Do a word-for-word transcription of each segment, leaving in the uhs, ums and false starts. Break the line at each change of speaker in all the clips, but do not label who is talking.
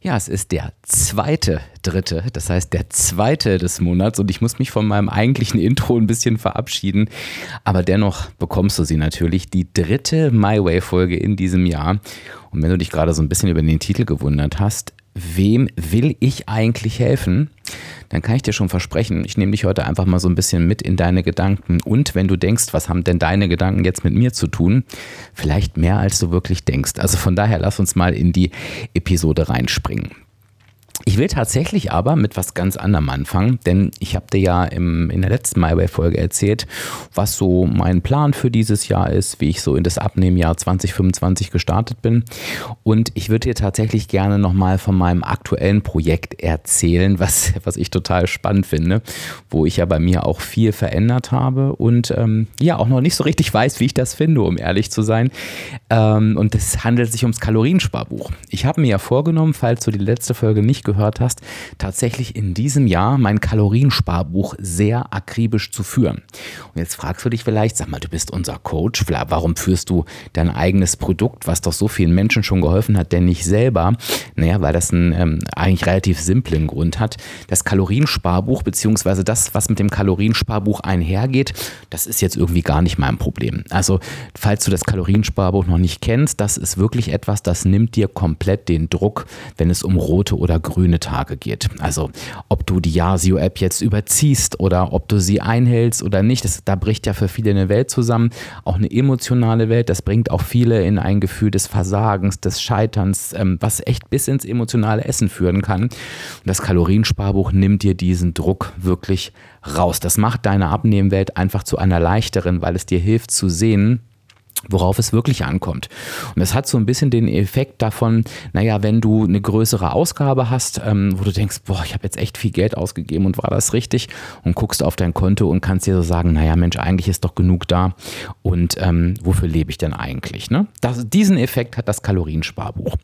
Ja, es ist der zweite, dritte, das heißt der zweite des Monats und ich muss mich von meinem eigentlichen Intro ein bisschen verabschieden, aber dennoch bekommst du sie natürlich, die dritte MyWay-Folge in diesem Jahr. Und wenn du dich gerade so ein bisschen über den Titel gewundert hast, wem will ich eigentlich helfen? Dann kann ich dir schon versprechen, ich nehme dich heute einfach mal so ein bisschen mit in deine Gedanken und wenn du denkst, was haben denn deine Gedanken jetzt mit mir zu tun, vielleicht mehr als du wirklich denkst. Also von daher lass uns mal in die Episode reinspringen. Ich will tatsächlich aber mit was ganz anderem anfangen, denn ich habe dir ja im, in der letzten MyWay-Folge erzählt, was so mein Plan für dieses Jahr ist, wie ich so in das Abnehmjahr zwanzig fünfundzwanzig gestartet bin. Und ich würde dir tatsächlich gerne nochmal von meinem aktuellen Projekt erzählen, was, was ich total spannend finde, wo ich ja bei mir auch viel verändert habe und ähm, ja auch noch nicht so richtig weiß, wie ich das finde, um ehrlich zu sein. Ähm, und es handelt sich ums Kaloriensparbuch. Ich habe mir ja vorgenommen, falls du die letzte Folge nicht gehört hast, tatsächlich in diesem Jahr mein Kaloriensparbuch sehr akribisch zu führen. Und jetzt fragst du dich vielleicht, sag mal, du bist unser Coach, warum führst du dein eigenes Produkt, was doch so vielen Menschen schon geholfen hat, denn nicht selber? Naja, weil das einen ähm, eigentlich relativ simplen Grund hat. Das Kaloriensparbuch, beziehungsweise das, was mit dem Kaloriensparbuch einhergeht, das ist jetzt irgendwie gar nicht mein Problem. Also, falls du das Kaloriensparbuch noch nicht kennst, das ist wirklich etwas, das nimmt dir komplett den Druck, wenn es um rote oder grüne Tage geht. Also ob du die Yazio-App jetzt überziehst oder ob du sie einhältst oder nicht, das, da bricht ja für viele eine Welt zusammen, auch eine emotionale Welt, das bringt auch viele in ein Gefühl des Versagens, des Scheiterns, ähm, was echt bis ins emotionale Essen führen kann. Und das Kaloriensparbuch nimmt dir diesen Druck wirklich raus. Das macht deine Abnehmwelt einfach zu einer leichteren, weil es dir hilft zu sehen, worauf es wirklich ankommt. Und das hat so ein bisschen den Effekt davon, naja, wenn du eine größere Ausgabe hast, ähm, wo du denkst, boah, ich habe jetzt echt viel Geld ausgegeben und war das richtig? Und guckst auf dein Konto und kannst dir so sagen, naja Mensch, eigentlich ist doch genug da und ähm, wofür lebe ich denn eigentlich? Ne? Das, diesen Effekt hat das Kaloriensparbuch.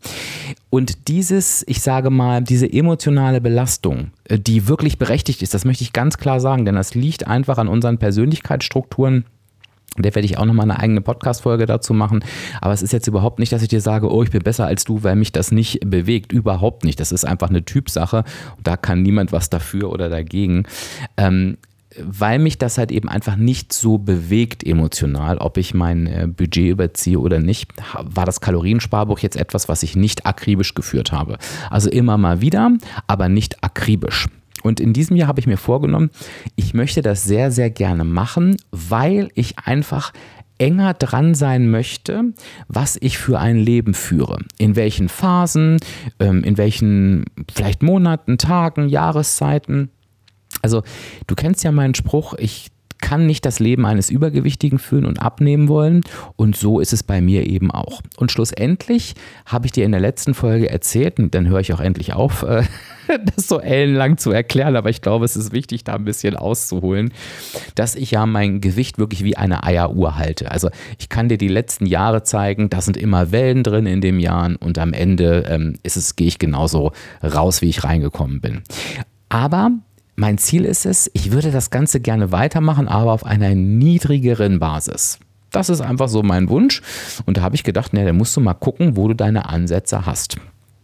Und dieses, ich sage mal, diese emotionale Belastung, die wirklich berechtigt ist, das möchte ich ganz klar sagen, denn das liegt einfach an unseren Persönlichkeitsstrukturen. Da werde ich auch nochmal eine eigene Podcast-Folge dazu machen. Aber es ist jetzt überhaupt nicht, dass ich dir sage, oh, ich bin besser als du, weil mich das nicht bewegt. Überhaupt nicht. Das ist einfach eine Typsache. Da kann niemand was dafür oder dagegen. Ähm, weil mich das halt eben einfach nicht so bewegt emotional, ob ich mein äh, Budget überziehe oder nicht, war das Kaloriensparbuch jetzt etwas, was ich nicht akribisch geführt habe. Also immer mal wieder, aber nicht akribisch. Und in diesem Jahr habe ich mir vorgenommen, ich möchte das sehr, sehr gerne machen, weil ich einfach enger dran sein möchte, was ich für ein Leben führe. In welchen Phasen, in welchen vielleicht Monaten, Tagen, Jahreszeiten. Also du kennst ja meinen Spruch, ich kann nicht das Leben eines Übergewichtigen führen und abnehmen wollen und so ist es bei mir eben auch. Und schlussendlich habe ich dir in der letzten Folge erzählt, und dann höre ich auch endlich auf, äh, das so ellenlang zu erklären, aber ich glaube, es ist wichtig, da ein bisschen auszuholen, dass ich ja mein Gewicht wirklich wie eine Eieruhr halte. Also ich kann dir die letzten Jahre zeigen, da sind immer Wellen drin in den Jahren und am Ende ähm, ist es, gehe ich genauso raus, wie ich reingekommen bin. Aber mein Ziel ist es, ich würde das Ganze gerne weitermachen, aber auf einer niedrigeren Basis. Das ist einfach so mein Wunsch. Und da habe ich gedacht, na, da musst du mal gucken, wo du deine Ansätze hast.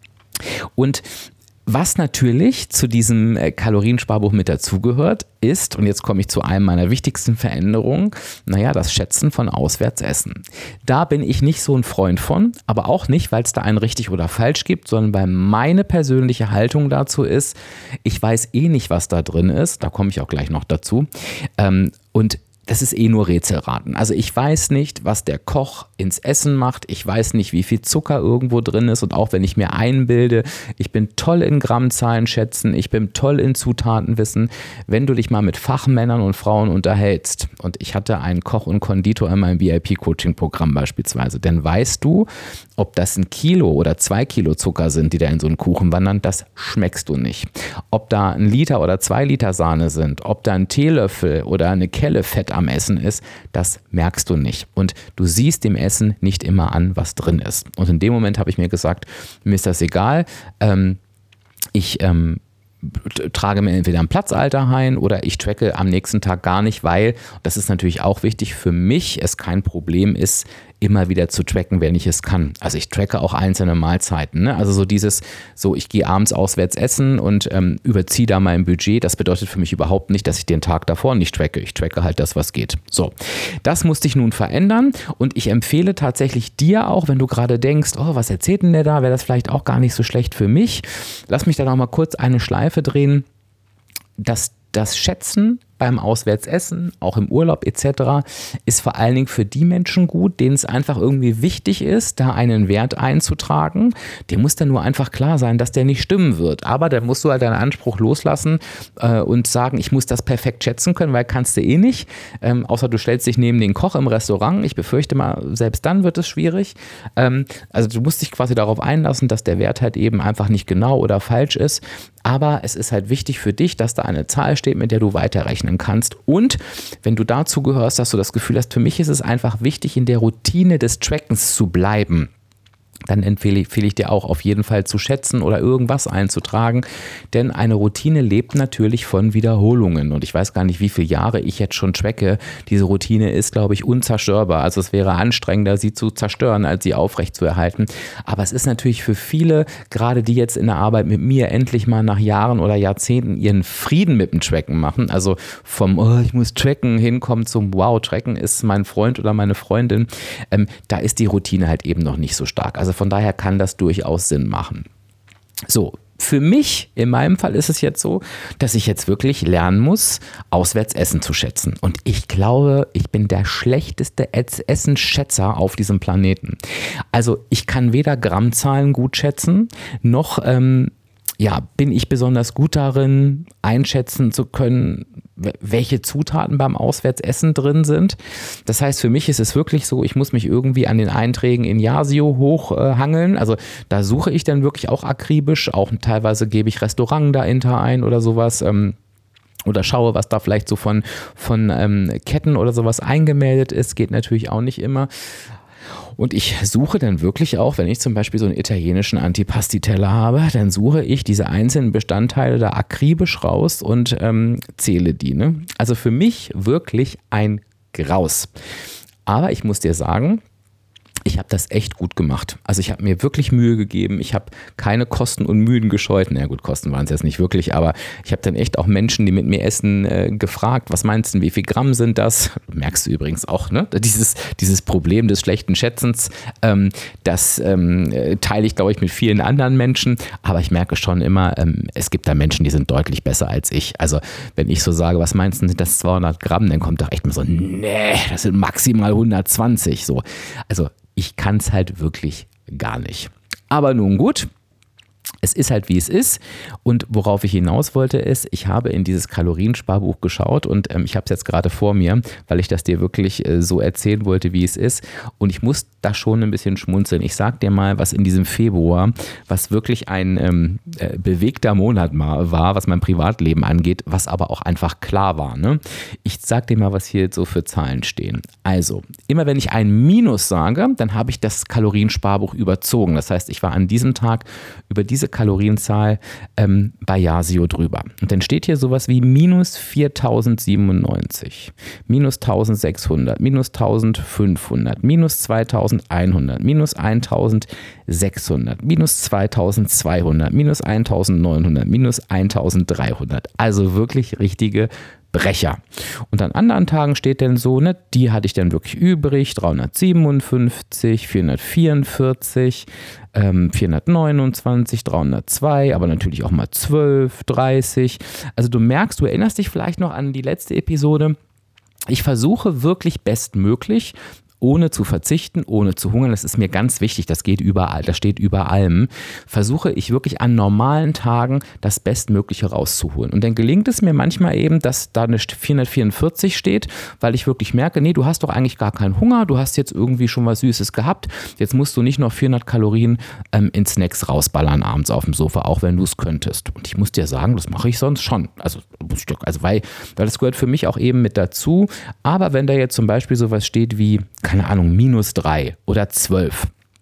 Und was natürlich zu diesem Kaloriensparbuch mit dazugehört, ist, und jetzt komme ich zu einem meiner wichtigsten Veränderungen, naja, das Schätzen von Auswärtsessen. Da bin ich nicht so ein Freund von, aber auch nicht, weil es da ein richtig oder falsch gibt, sondern weil meine persönliche Haltung dazu ist, ich weiß eh nicht, was da drin ist, da komme ich auch gleich noch dazu, ähm, und das ist eh nur Rätselraten. Also ich weiß nicht, was der Koch ins Essen macht. Ich weiß nicht, wie viel Zucker irgendwo drin ist. Und auch wenn ich mir einbilde, ich bin toll in Grammzahlen schätzen, ich bin toll in Zutatenwissen. Wenn du dich mal mit Fachmännern und Frauen unterhältst, und ich hatte einen Koch und Konditor in meinem V I P-Coaching-Programm beispielsweise, dann weißt du, ob das ein Kilo oder zwei Kilo Zucker sind, die da in so einen Kuchen wandern, das schmeckst du nicht. Ob da ein Liter oder zwei Liter Sahne sind, ob da ein Teelöffel oder eine Kelle Fett am Essen ist, das merkst du nicht. Und du siehst dem Essen nicht immer an, was drin ist. Und in dem Moment habe ich mir gesagt, mir ist das egal, ähm, ich ähm, trage mir entweder ein Platzhalter ein oder ich tracke am nächsten Tag gar nicht, weil, das ist natürlich auch wichtig, für mich es kein Problem ist, immer wieder zu tracken, wenn ich es kann. Also ich tracke auch einzelne Mahlzeiten. Ne? Also so dieses, so ich gehe abends auswärts essen und ähm, überziehe da mein Budget. Das bedeutet für mich überhaupt nicht, dass ich den Tag davor nicht tracke. Ich tracke halt das, was geht. So, das musste ich nun verändern und ich empfehle tatsächlich dir auch, wenn du gerade denkst, oh, was erzählt denn der da? Wäre das vielleicht auch gar nicht so schlecht für mich? Lass mich da noch mal kurz eine Schleife drehen. Das, das Schätzen beim Auswärtsessen, auch im Urlaub et cetera, ist vor allen Dingen für die Menschen gut, denen es einfach irgendwie wichtig ist, da einen Wert einzutragen. Dem muss dann nur einfach klar sein, dass der nicht stimmen wird. Aber dann musst du halt deinen Anspruch loslassen äh, und sagen, ich muss das perfekt schätzen können, weil kannst du eh nicht. Ähm, außer du stellst dich neben den Koch im Restaurant. Ich befürchte mal, selbst dann wird es schwierig. Ähm, also du musst dich quasi darauf einlassen, dass der Wert halt eben einfach nicht genau oder falsch ist. Aber es ist halt wichtig für dich, dass da eine Zahl steht, mit der du weiterrechnen kannst. Und wenn du dazu gehörst, dass du das Gefühl hast, für mich ist es einfach wichtig, in der Routine des Trackens zu bleiben, dann empfehle ich, empfehle ich dir auch auf jeden Fall zu schätzen oder irgendwas einzutragen, denn eine Routine lebt natürlich von Wiederholungen und ich weiß gar nicht, wie viele Jahre ich jetzt schon tracke. Diese Routine ist, glaube ich, unzerstörbar, also es wäre anstrengender, sie zu zerstören, als sie aufrecht zu erhalten, aber es ist natürlich für viele, gerade die jetzt in der Arbeit mit mir endlich mal nach Jahren oder Jahrzehnten ihren Frieden mit dem Tracken machen, also vom, oh, ich muss tracken, hinkommen zum, wow, tracken ist mein Freund oder meine Freundin, ähm, da ist die Routine halt eben noch nicht so stark, also von daher kann das durchaus Sinn machen. So, für mich, in meinem Fall ist es jetzt so, dass ich jetzt wirklich lernen muss, auswärts Essen zu schätzen. Und ich glaube, ich bin der schlechteste Essenschätzer auf diesem Planeten. Also ich kann weder Grammzahlen gut schätzen, noch ähm, ja, bin ich besonders gut darin, einschätzen zu können, welche Zutaten beim Auswärtsessen drin sind. Das heißt, für mich ist es wirklich so, ich muss mich irgendwie an den Einträgen in Yasio hochhangeln. Äh, also da suche ich dann wirklich auch akribisch. Auch teilweise gebe ich Restaurant dahinter ein oder sowas. Ähm, oder schaue, was da vielleicht so von, von ähm, Ketten oder sowas eingemeldet ist. Geht natürlich auch nicht immer. Und ich suche dann wirklich auch, wenn ich zum Beispiel so einen italienischen Antipasti-Teller habe, dann suche ich diese einzelnen Bestandteile da akribisch raus und ähm, zähle die. Ne? Also für mich wirklich ein Graus. Aber ich muss dir sagen, ich habe das echt gut gemacht. Also ich habe mir wirklich Mühe gegeben. Ich habe keine Kosten und Mühen gescheut. Na gut, Kosten waren es jetzt nicht wirklich, aber ich habe dann echt auch Menschen, die mit mir essen, äh, gefragt, was meinst du, wie viel Gramm sind das? Merkst du übrigens auch, ne? Dieses, dieses Problem des schlechten Schätzens, ähm, das ähm, teile ich, glaube ich, mit vielen anderen Menschen. Aber ich merke schon immer, ähm, es gibt da Menschen, die sind deutlich besser als ich. Also wenn ich so sage, was meinst du, sind das zweihundert Gramm? Dann kommt doch echt mal so, nee, das sind maximal hundertzwanzig. So. Also ich kann es halt wirklich gar nicht. Aber nun gut, es ist halt wie es ist und worauf ich hinaus wollte ist, ich habe in dieses Kaloriensparbuch geschaut und ähm, ich habe es jetzt gerade vor mir, weil ich das dir wirklich äh, so erzählen wollte, wie es ist und ich muss da schon ein bisschen schmunzeln. Ich sag dir mal, was in diesem Februar, was wirklich ein ähm, äh, bewegter Monat war, was mein Privatleben angeht, was aber auch einfach klar war. Ne? Ich sag dir mal, was hier jetzt so für Zahlen stehen. Also, immer wenn ich ein Minus sage, dann habe ich das Kaloriensparbuch überzogen. Das heißt, ich war an diesem Tag über diese Kalorienzahl ähm, bei Yasio drüber. Und dann steht hier sowas wie minus viertausendsiebenundneunzig, minus eintausendsechshundert, minus eintausendfünfhundert, minus zweitausendeinhundert, minus eintausendsechshundert, minus zweitausendzweihundert, minus eintausendneunhundert, minus eintausenddreihundert. Also wirklich richtige Brecher. Und an anderen Tagen steht dann so, ne, die hatte ich dann wirklich übrig, dreihundertsiebenundfünfzig, vierhundertvierundvierzig, ähm, vierhundertneunundzwanzig, dreihundertzwei, aber natürlich auch mal zwölf, dreißig. Also du merkst, du erinnerst dich vielleicht noch an die letzte Episode. Ich versuche wirklich bestmöglich, ohne zu verzichten, ohne zu hungern, das ist mir ganz wichtig, das geht überall, das steht über allem, versuche ich wirklich an normalen Tagen das Bestmögliche rauszuholen. Und dann gelingt es mir manchmal eben, dass da eine vierhundertvierundvierzig steht, weil ich wirklich merke, nee, du hast doch eigentlich gar keinen Hunger, du hast jetzt irgendwie schon was Süßes gehabt, jetzt musst du nicht noch vierhundert Kalorien ähm, in Snacks rausballern abends auf dem Sofa, auch wenn du es könntest. Und ich muss dir sagen, das mache ich sonst schon, also ein Stück, also weil, weil das gehört für mich auch eben mit dazu, aber wenn da jetzt zum Beispiel sowas steht wie, keine Ahnung, minus drei oder zwölf,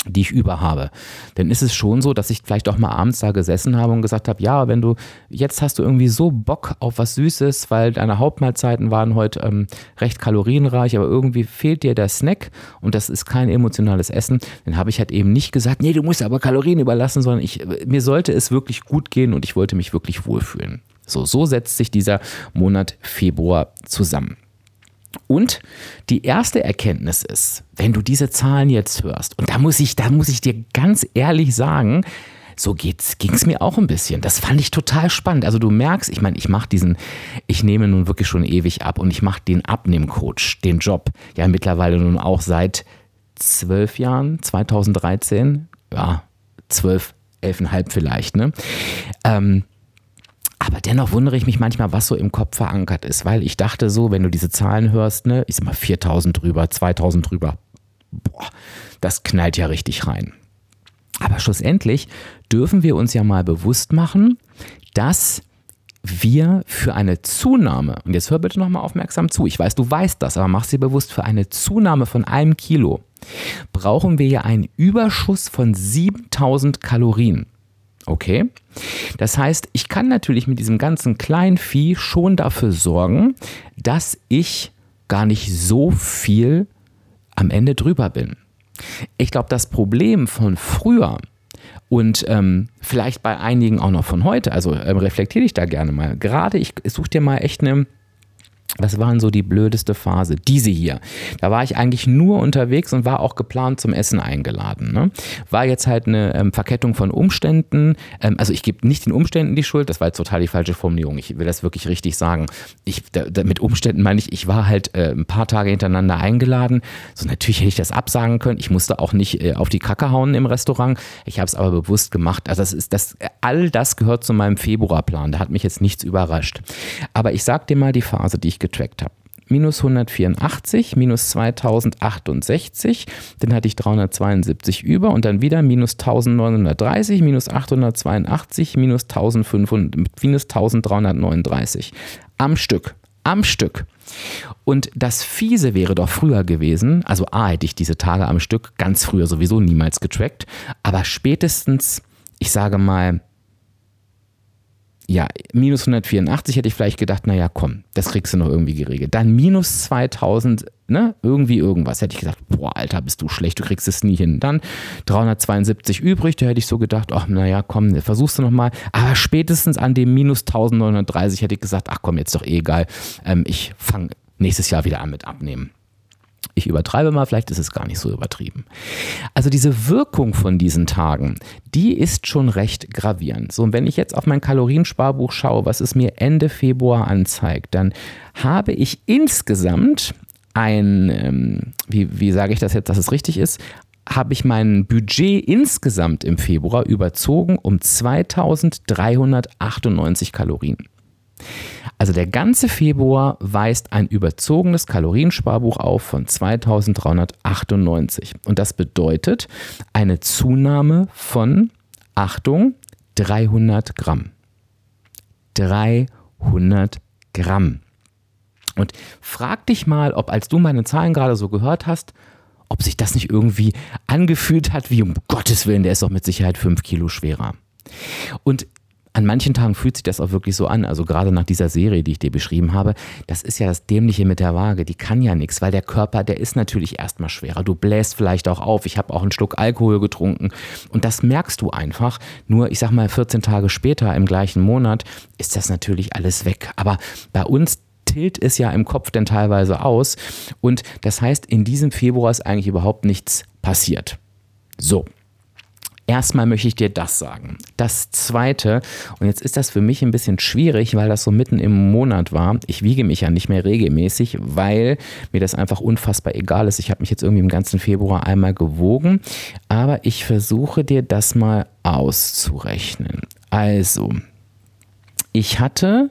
die ich über habe, dann ist es schon so, dass ich vielleicht auch mal abends da gesessen habe und gesagt habe, ja, wenn du, jetzt hast du irgendwie so Bock auf was Süßes, weil deine Hauptmahlzeiten waren heute ähm, recht kalorienreich, aber irgendwie fehlt dir der Snack und das ist kein emotionales Essen, dann habe ich halt eben nicht gesagt, nee, du musst aber Kalorien überlassen, sondern ich, mir sollte es wirklich gut gehen und ich wollte mich wirklich wohlfühlen. So, so setzt sich dieser Monat Februar zusammen. Und die erste Erkenntnis ist, wenn du diese Zahlen jetzt hörst, und da muss ich, da muss ich dir ganz ehrlich sagen, so ging es mir auch ein bisschen. Das fand ich total spannend. Also du merkst, ich meine, ich mache diesen, ich nehme nun wirklich schon ewig ab und ich mache den Abnehmcoach, den Job, ja mittlerweile nun auch seit zwölf Jahren, zweitausenddreizehn, ja, zwölf, elfeinhalb vielleicht, ne? Ähm, Aber dennoch wundere ich mich manchmal, was so im Kopf verankert ist, weil ich dachte so, wenn du diese Zahlen hörst, ne, ich sag mal viertausend drüber, zweitausend drüber, boah, das knallt ja richtig rein. Aber schlussendlich dürfen wir uns ja mal bewusst machen, dass wir für eine Zunahme, und jetzt hör bitte nochmal aufmerksam zu, ich weiß, du weißt das, aber mach dir bewusst, für eine Zunahme von einem Kilo brauchen wir ja einen Überschuss von siebentausend Kalorien. Okay, das heißt, ich kann natürlich mit diesem ganzen kleinen Vieh schon dafür sorgen, dass ich gar nicht so viel am Ende drüber bin. Ich glaube, das Problem von früher und ähm, vielleicht bei einigen auch noch von heute, also ähm, reflektiere dich da gerne mal. Gerade, ich suche dir mal echt eine, was war denn so die blödeste Phase? Diese hier. Da war ich eigentlich nur unterwegs und war auch geplant zum Essen eingeladen. Ne? War jetzt halt eine ähm, Verkettung von Umständen. Ähm, also ich gebe nicht den Umständen die Schuld, das war jetzt total die falsche Formulierung. Ich will das wirklich richtig sagen. Ich, da, da, mit Umständen meine ich, ich war halt äh, ein paar Tage hintereinander eingeladen. So natürlich hätte ich das absagen können. Ich musste auch nicht äh, auf die Kacke hauen im Restaurant. Ich habe es aber bewusst gemacht. Also das ist das, all das gehört zu meinem Februarplan. Da hat mich jetzt nichts überrascht. Aber ich sag dir mal die Phase, die ich getrackt habe. Minus hundertvierundachtzig, minus zweitausendachtundsechzig, dann hatte ich dreihundertzweiundsiebzig über und dann wieder minus eintausendneunhundertdreißig, minus achthundertzweiundachtzig, minus eintausendfünfhundert, minus eintausenddreihundertneununddreißig. Am Stück, am Stück. Und das Fiese wäre doch früher gewesen, also A, hätte ich diese Tage am Stück ganz früher sowieso niemals getrackt, aber spätestens, ich sage mal, ja, minus hundertvierundachtzig hätte ich vielleicht gedacht, naja, komm, das kriegst du noch irgendwie geregelt. Dann minus zweitausend, ne, irgendwie irgendwas. Hätte ich gesagt, boah, Alter, bist du schlecht, du kriegst es nie hin. Dann dreihundertzweiundsiebzig übrig, da hätte ich so gedacht, ach, naja, komm, versuchst du nochmal. Aber spätestens an dem minus eintausendneunhundertdreißig hätte ich gesagt, ach komm, jetzt doch eh egal. Ähm, ich fange nächstes Jahr wieder an mit Abnehmen. Ich übertreibe mal, vielleicht ist es gar nicht so übertrieben. Also diese Wirkung von diesen Tagen, die ist schon recht gravierend. So, und wenn ich jetzt auf mein Kaloriensparbuch schaue, was es mir Ende Februar anzeigt, dann habe ich insgesamt ein, ähm, wie, wie sage ich das jetzt, dass es richtig ist, habe ich mein Budget insgesamt im Februar überzogen um zweitausenddreihundertachtundneunzig Kalorien. Also der ganze Februar weist ein überzogenes Kaloriensparbuch auf von zweitausenddreihundertachtundneunzig. Und das bedeutet eine Zunahme von, Achtung, dreihundert Gramm. dreihundert Gramm. Und frag dich mal, ob als du meine Zahlen gerade so gehört hast, ob sich das nicht irgendwie angefühlt hat, wie um Gottes Willen, der ist doch mit Sicherheit fünf Kilo schwerer. Und an manchen Tagen fühlt sich das auch wirklich so an, also gerade nach dieser Serie, die ich dir beschrieben habe, das ist ja das Dämliche mit der Waage, die kann ja nichts, weil der Körper, der ist natürlich erstmal schwerer, du bläst vielleicht auch auf, ich habe auch einen Schluck Alkohol getrunken und das merkst du einfach, nur ich sag mal vierzehn Tage später im gleichen Monat ist das natürlich alles weg, aber bei uns tilt es ja im Kopf dann teilweise aus und das heißt, in diesem Februar ist eigentlich überhaupt nichts passiert. So. Erstmal möchte ich dir das sagen. Das Zweite, und jetzt ist das für mich ein bisschen schwierig, weil das so mitten im Monat war. Ich wiege mich ja nicht mehr regelmäßig, weil mir das einfach unfassbar egal ist. Ich habe mich jetzt irgendwie im ganzen Februar einmal gewogen, aber ich versuche dir das mal auszurechnen. Also, ich hatte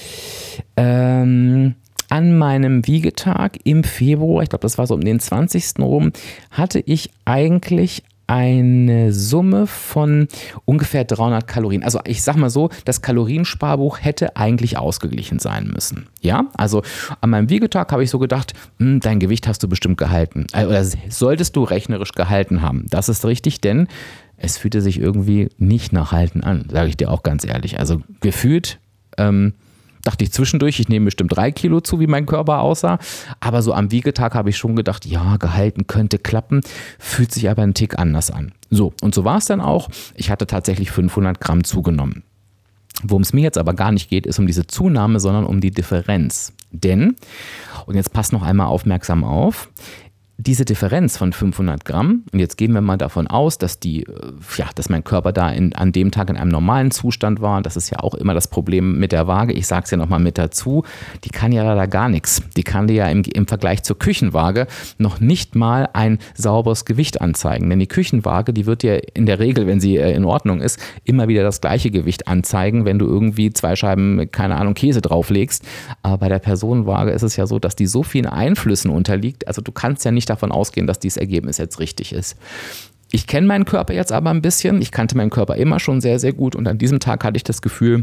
ähm, an meinem Wiegetag im Februar, ich glaube, das war so um den zwanzigsten rum, hatte ich eigentlich eine Summe von ungefähr dreihundert Kalorien. Also ich sag mal so, das Kaloriensparbuch hätte eigentlich ausgeglichen sein müssen. Ja, also an meinem Wiegetag habe ich so gedacht, mh, dein Gewicht hast du bestimmt gehalten. Oder solltest du rechnerisch gehalten haben. Das ist richtig, denn es fühlte sich irgendwie nicht nach Halten an, sage ich dir auch ganz ehrlich. Also gefühlt ähm, dachte ich zwischendurch, ich nehme bestimmt drei Kilo zu, wie mein Körper aussah. Aber so am Wiegetag habe ich schon gedacht, ja, gehalten könnte klappen, fühlt sich aber einen Tick anders an. So, und so war es dann auch. Ich hatte tatsächlich fünfhundert Gramm zugenommen. Worum es mir jetzt aber gar nicht geht, ist um diese Zunahme, sondern um die Differenz. Denn, und jetzt passt noch einmal aufmerksam auf, diese Differenz von fünfhundert Gramm, und jetzt gehen wir mal davon aus, dass die, ja, dass mein Körper da in, an dem Tag in einem normalen Zustand war. Das ist ja auch immer das Problem mit der Waage. Ich sage es ja nochmal mit dazu. Die kann ja leider gar nichts. Die kann dir ja im, im Vergleich zur Küchenwaage noch nicht mal ein sauberes Gewicht anzeigen. Denn die Küchenwaage, die wird dir in der Regel, wenn sie in Ordnung ist, immer wieder das gleiche Gewicht anzeigen, wenn du irgendwie zwei Scheiben, keine Ahnung, Käse drauflegst. Aber bei der Personenwaage ist es ja so, dass die so vielen Einflüssen unterliegt. Also du kannst ja nicht davon ausgehen, dass dieses Ergebnis jetzt richtig ist. Ich kenne meinen Körper jetzt aber ein bisschen. Ich kannte meinen Körper immer schon sehr, sehr gut und an diesem Tag hatte ich das Gefühl,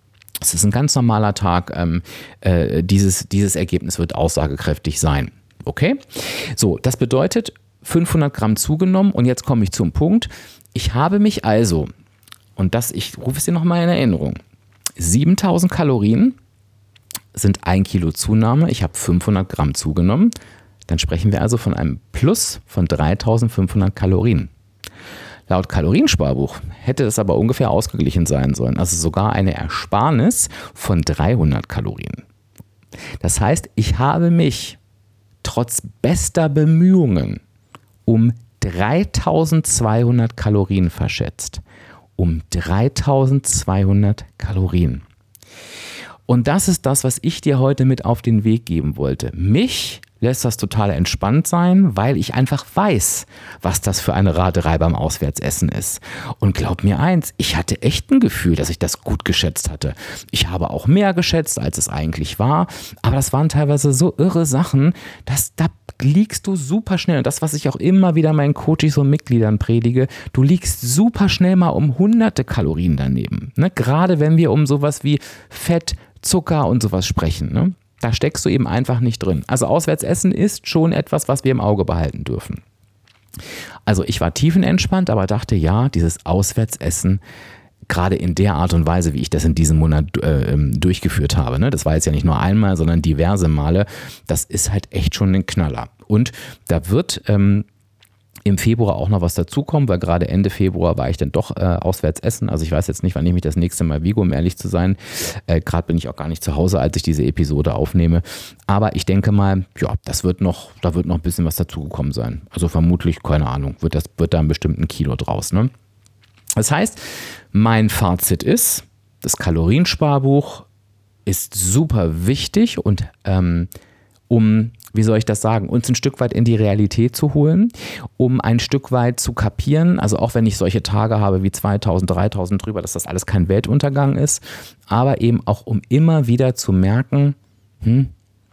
es ist ein ganz normaler Tag. Ähm, äh, dieses, dieses Ergebnis wird aussagekräftig sein. Okay? So, das bedeutet fünfhundert Gramm zugenommen und jetzt komme ich zum Punkt. Ich habe mich also, und das, ich rufe es dir nochmal in Erinnerung, siebentausend Kalorien sind ein Kilo Zunahme. Ich habe fünfhundert Gramm zugenommen. Dann sprechen wir also von einem Plus von dreitausendfünfhundert Kalorien. Laut Kaloriensparbuch hätte es aber ungefähr ausgeglichen sein sollen, also sogar eine Ersparnis von dreihundert Kalorien. Das heißt, ich habe mich trotz bester Bemühungen um dreitausendzweihundert Kalorien verschätzt. Um dreitausendzweihundert Kalorien. Und das ist das, was ich dir heute mit auf den Weg geben wollte. Mich lässt das total entspannt sein, weil ich einfach weiß, was das für eine Raterei beim Auswärtsessen ist. Und glaub mir eins, ich hatte echt ein Gefühl, dass ich das gut geschätzt hatte. Ich habe auch mehr geschätzt, als es eigentlich war, aber das waren teilweise so irre Sachen, dass da liegst du super schnell. Und das, was ich auch immer wieder meinen Coaches und Mitgliedern predige, du liegst super schnell mal um hunderte Kalorien daneben. Ne? Gerade wenn wir um sowas wie Fett, Zucker und sowas sprechen, ne? Da steckst du eben einfach nicht drin. Also Auswärtsessen ist schon etwas, was wir im Auge behalten dürfen. Also ich war tiefenentspannt, aber dachte, ja, dieses Auswärtsessen, gerade in der Art und Weise, wie ich das in diesem Monat äh, durchgeführt habe, ne? Das war jetzt ja nicht nur einmal, sondern diverse Male, das ist halt echt schon ein Knaller. Und da wird ähm, im Februar auch noch was dazukommen, weil gerade Ende Februar war ich dann doch äh, auswärts essen. Also ich weiß jetzt nicht, wann ich mich das nächste Mal wiege, um ehrlich zu sein. Äh, gerade bin ich auch gar nicht zu Hause, als ich diese Episode aufnehme. Aber ich denke mal, ja, das wird noch, da wird noch ein bisschen was dazugekommen sein. Also vermutlich, keine Ahnung, wird, das, wird da ein bestimmten Kilo draus. Ne? Das heißt, mein Fazit ist, das Kaloriensparbuch ist super wichtig und ähm, um, wie soll ich das sagen, uns ein Stück weit in die Realität zu holen, um ein Stück weit zu kapieren, also auch wenn ich solche Tage habe wie zweitausend, dreitausend drüber, dass das alles kein Weltuntergang ist, aber eben auch um immer wieder zu merken, hm,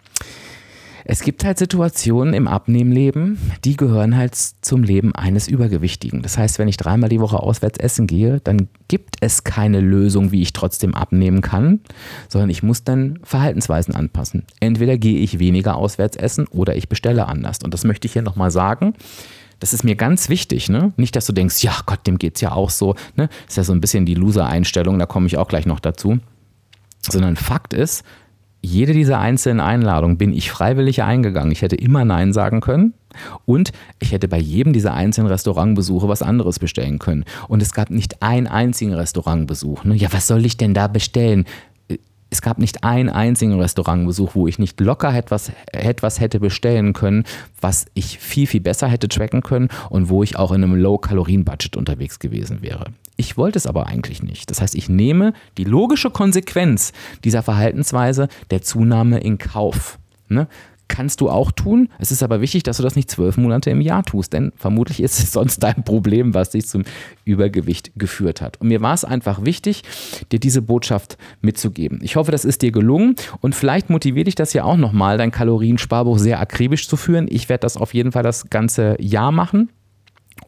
es gibt halt Situationen im Abnehmleben, die gehören halt zum Leben eines Übergewichtigen. Das heißt, wenn ich dreimal die Woche auswärts essen gehe, dann gibt es keine Lösung, wie ich trotzdem abnehmen kann, sondern ich muss dann Verhaltensweisen anpassen. Entweder gehe ich weniger auswärts essen oder ich bestelle anders. Und das möchte ich hier nochmal sagen. Das ist mir ganz wichtig, ne? Nicht, dass du denkst, ja Gott, dem geht's ja auch so. Ne? Das ist ja so ein bisschen die Loser-Einstellung, da komme ich auch gleich noch dazu. Sondern Fakt ist, jede dieser einzelnen Einladungen bin ich freiwillig eingegangen. Ich hätte immer Nein sagen können und ich hätte bei jedem dieser einzelnen Restaurantbesuche was anderes bestellen können. Und es gab nicht einen einzigen Restaurantbesuch. Ne? Ja, was soll ich denn da bestellen? Es gab nicht einen einzigen Restaurantbesuch, wo ich nicht locker etwas, etwas hätte bestellen können, was ich viel, viel besser hätte tracken können und wo ich auch in einem Low-Kalorien-Budget unterwegs gewesen wäre. Ich wollte es aber eigentlich nicht. Das heißt, ich nehme die logische Konsequenz dieser Verhaltensweise der Zunahme in Kauf. Ne? Kannst du auch tun. Es ist aber wichtig, dass du das nicht zwölf Monate im Jahr tust, denn vermutlich ist es sonst dein Problem, was dich zum Übergewicht geführt hat. Und mir war es einfach wichtig, dir diese Botschaft mitzugeben. Ich hoffe, das ist dir gelungen und vielleicht motiviert dich das ja auch nochmal, dein Kaloriensparbuch sehr akribisch zu führen. Ich werde das auf jeden Fall das ganze Jahr machen.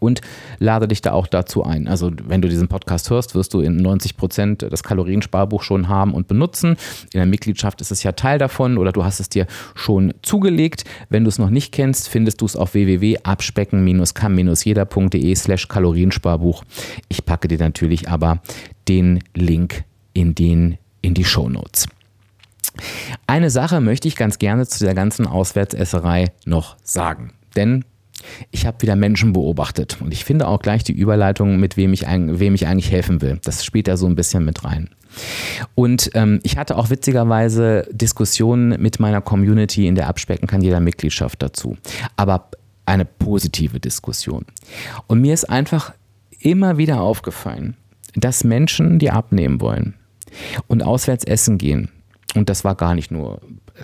Und lade dich da auch dazu ein. Also wenn du diesen Podcast hörst, wirst du in neunzig Prozent das Kaloriensparbuch schon haben und benutzen. In der Mitgliedschaft ist es ja Teil davon oder du hast es dir schon zugelegt. Wenn du es noch nicht kennst, findest du es auf w w w punkt abspecken kann jeder punkt de slash Kaloriensparbuch. Ich packe dir natürlich aber den Link in, den, in die Shownotes. Eine Sache möchte ich ganz gerne zu der ganzen Auswärtsesserei noch sagen, denn ich habe wieder Menschen beobachtet und ich finde auch gleich die Überleitung, mit wem ich, wem ich eigentlich helfen will. Das spielt da so ein bisschen mit rein. Und ähm, ich hatte auch witzigerweise Diskussionen mit meiner Community in der Abspecken kann jeder Mitgliedschaft dazu. Aber eine positive Diskussion. Und mir ist einfach immer wieder aufgefallen, dass Menschen, die abnehmen wollen und auswärts essen gehen, und das war gar nicht nur